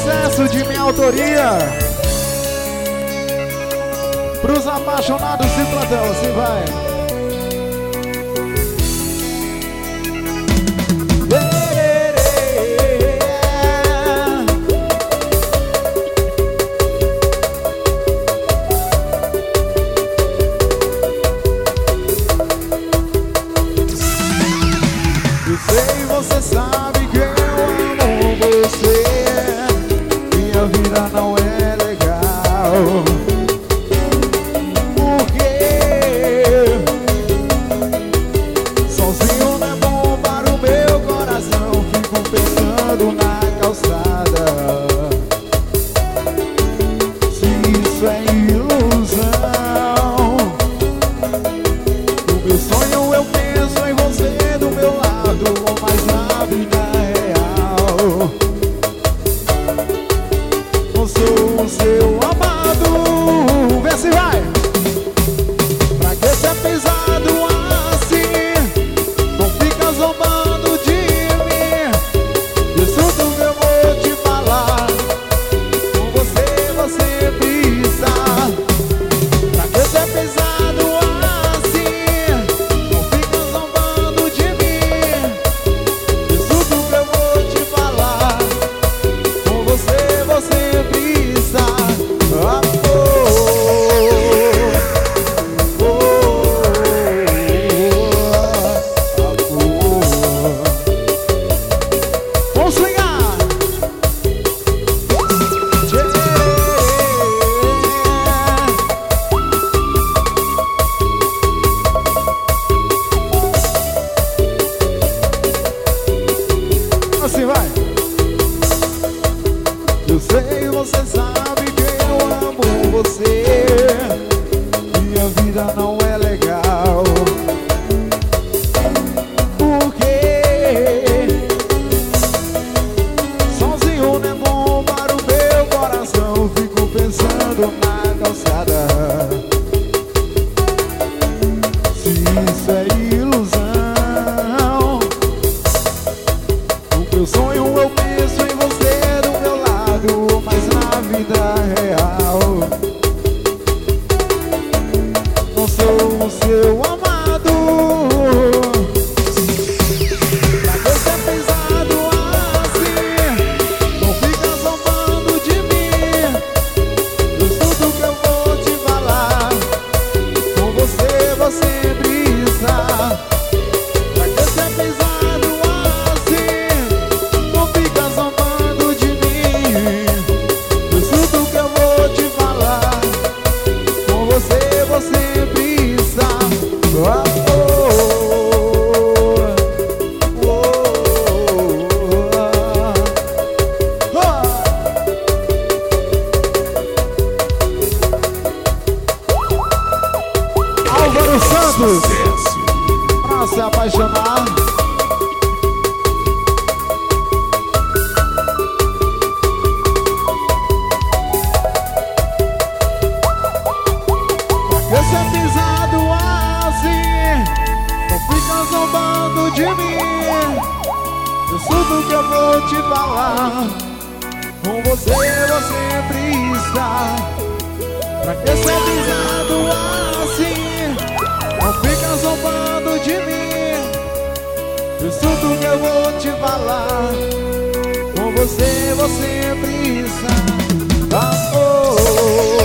sucesso de minha autoria. Pros apaixonados de platão, assim vai. Eu sei, você sabe que eu amo você. Minha vida não é legal. Porque sozinho não é bom para o meu coração. Fico pensando na calçada. Se isso é ilusão, o meu sonho eu penso em você do meu lado, mas na vida real não sou o seu amado. Vê se vai. Pra que ser pesado assim? Não fica zombando de mim. Isso tudo eu vou te falar. Com você precisa. Pra que ser pesado assim? Não fica zombando de mim. Isso tudo eu vou te falar. Com você precisa. Vamos swingar. Assim vai. Eu sei, você sabe que eu amo você. Minha vida não é legal. Porque sozinho não é bom para o meu coração. Fico pensando na calçada. Se isso é ilusão, o meu sonho eu penso em você do meu lado, mas na vida real não sou o seu amado. Pra que ser pesado assim? Não fica zombando de mim. Isso tudo que eu vou te falar. Com você precisa. Pra que ser pesado assim? Não fica zombando de mim. Isso tudo que eu vou te falar. Com você precisa. Álvaro Santos, pra se apaixonar. Pra que ser pisado assim? Não fica zombando de mim. Isso tudo que eu vou te falar. Com você precisa. Pra que ser pisado assim? Não fica zombando de mim. Isso tudo que eu vou te falar. Com você precisa. Amor.